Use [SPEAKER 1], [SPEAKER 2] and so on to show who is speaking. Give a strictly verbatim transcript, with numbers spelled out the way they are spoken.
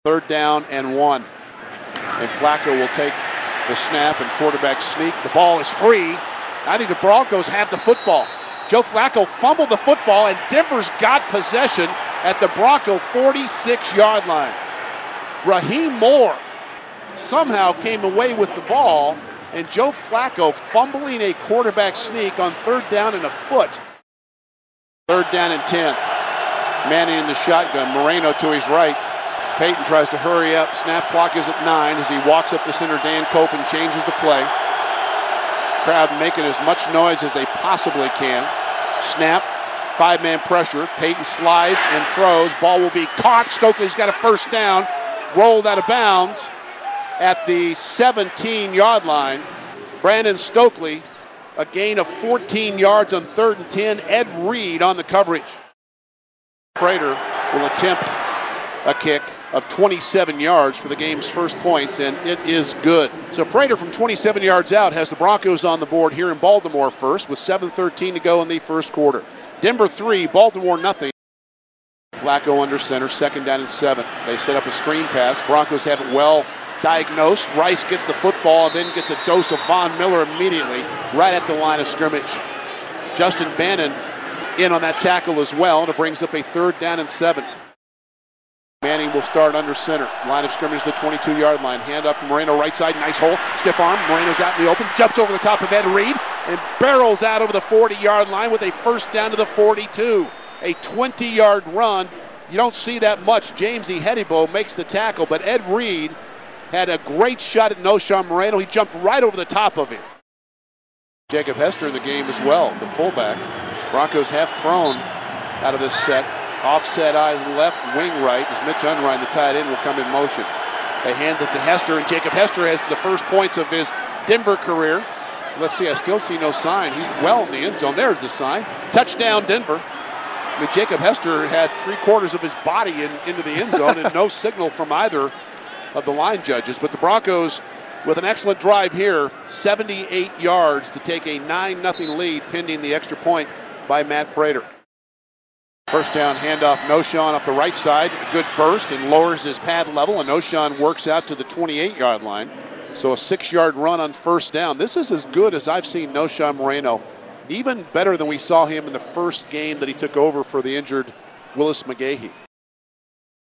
[SPEAKER 1] Third down and one. And Flacco will take the snap and quarterback sneak. The ball is free. I think the Broncos have the football. Joe Flacco fumbled the football, and Denver's got possession at the Bronco forty-six yard line. Raheem Moore somehow came away with the ball, and Joe Flacco fumbling a quarterback sneak on third down and a foot. Third down and ten. Manning in the shotgun. Moreno to his right. Peyton tries to hurry up. Snap clock is at nine as he walks up the center. Dan Copen changes the play. Crowd making as much noise as they possibly can. Snap. Five-man pressure. Peyton slides and throws. Ball will be caught. Stokely's got a first down. Rolled out of bounds at the seventeen yard line. Brandon Stokely, a gain of fourteen yards on third and ten. Ed Reed on the coverage. Prater will attempt a kick of twenty-seven yards for the game's first points, and it is good. So Prater from twenty-seven yards out has the Broncos on the board here in Baltimore first with seven thirteen to go in the first quarter. Denver three, Baltimore nothing. Flacco under center, second down and seven. They set up a screen pass. Broncos have it well diagnosed. Rice gets the football and then gets a dose of Von Miller immediately right at the line of scrimmage. Justin Bannon in on that tackle as well, and it brings up a third down and seven. Manning will start under center. Line of scrimmage, the twenty-two yard line. Hand up to Moreno, right side, nice hole. Stiff arm, Moreno's out in the open, jumps over the top of Ed Reed, and barrels out over the forty yard line with a first down to the forty-two. A twenty yard run. You don't see that much. James Ihedibo makes the tackle, but Ed Reed had a great shot at Noshawn Moreno. He jumped right over the top of him. Jacob Hester in the game as well, the fullback. Broncos have thrown out of this set. Offset eye left, wing right, as Mitch Unrein, the tight end, will come in motion. They hand it to Hester, and Jacob Hester has the first points of his Denver career. Let's see, I still see no sign. He's well in the end zone. There's the sign. Touchdown, Denver. I mean, Jacob Hester had three quarters of his body in, into the end zone and no signal from either of the line judges. But the Broncos, with an excellent drive here, seventy-eight yards to take a nine nothing lead, pending the extra point by Matt Prater. First down handoff, Noshawn off the right side. A good burst and lowers his pad level, and Noshawn works out to the twenty-eight yard line. So a six yard run on first down. This is as good as I've seen Noshawn Moreno. Even better than we saw him in the first game that he took over for the injured Willis McGahee.